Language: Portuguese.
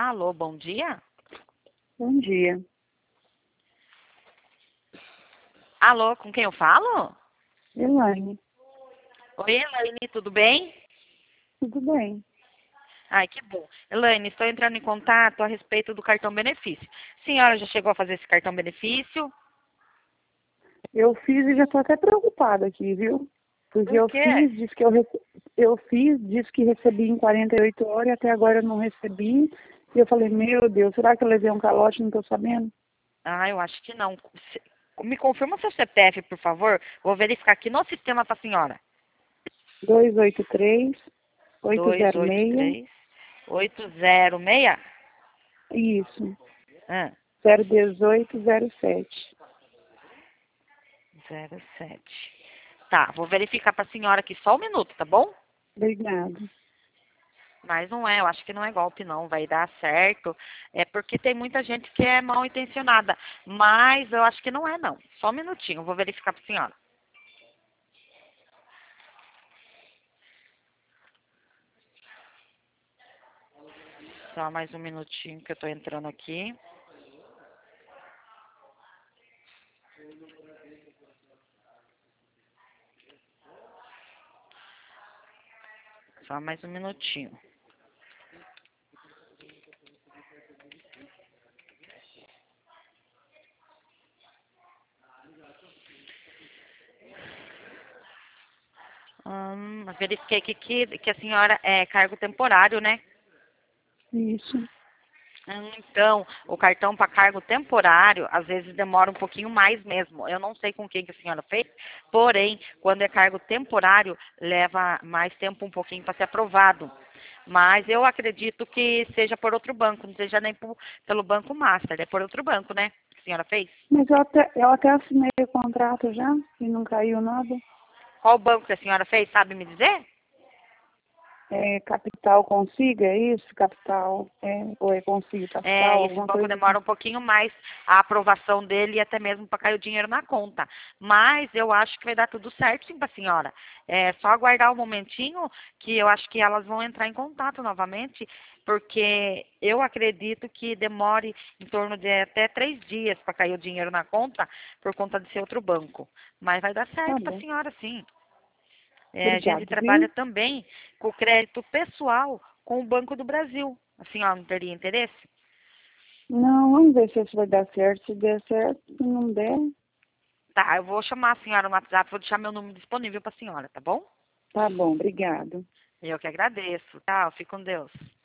Alô, bom dia? Bom dia. Alô, com quem eu falo? Elaine, Oi, Elaine, tudo bem? tudo bem? Ai, que bom. Elaine, estou entrando em contato a respeito do cartão benefício. A senhora já chegou a fazer esse cartão benefício? Eu fiz e já estou até preocupada aqui, viu? Porque Por quê? eu fiz, disse que recebi em 48 horas e até agora eu não recebi. E eu falei, meu Deus, será que eu levei um calote e não estou sabendo? Ah, eu acho que não. Me confirma o seu CPF, por favor. Vou verificar aqui no sistema para a senhora. 283 806, 283-806? isso, Ah, 01807. 07. Tá, vou verificar para a senhora aqui só um minuto, tá bom? Obrigada. Mas não é, eu acho que não é golpe não, vai dar certo. É porque tem muita gente que é mal intencionada. Mas eu acho que não é não. Só um minutinho, eu vou verificar para a senhora. Só mais um minutinho que eu estou entrando aqui. Só mais um minutinho. Verifiquei aqui que a senhora é cargo temporário, né? Isso. Então, o cartão para cargo temporário, às vezes demora um pouquinho mais mesmo. Eu não sei com quem que a senhora fez, porém, quando é cargo temporário, leva mais tempo um pouquinho para ser aprovado. Mas eu acredito que seja por outro banco, não seja nem pelo Banco Master, é por outro banco, né? Que a senhora fez? Mas eu até assinei o contrato já e não caiu nada. Qual banco que a senhora fez, sabe me dizer? É Capital Consiga, é isso? Capital, ou é Consiga É, Capital, esse alguma banco coisa assim. demora um pouquinho mais a aprovação dele e até mesmo para cair o dinheiro na conta. Mas eu acho que vai dar tudo certo sim para a senhora. É só aguardar um momentinho que eu acho que elas vão entrar em contato novamente, porque eu acredito que demore em torno de até 3 dias para cair o dinheiro na conta por conta de ser outro banco. Mas vai dar Tá certo para a bom. senhora sim. É, a gente Obrigado, trabalha viu? também com o crédito pessoal com o Banco do Brasil. A senhora não teria interesse? Não, vamos ver se isso vai dar certo. Se der certo, se não der, Tá, eu vou chamar a senhora no WhatsApp, vou deixar meu número disponível para a senhora, tá bom? tá bom, obrigado. Eu que agradeço. Tchau, fique com Deus.